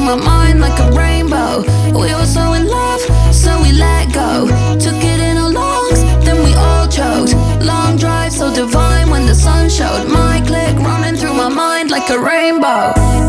my mind like a rainbow. We were so in love, so we let go. Took it in our lungs, then we all choked. Long drive so divine when the sun showed. My click running through my mind like a rainbow.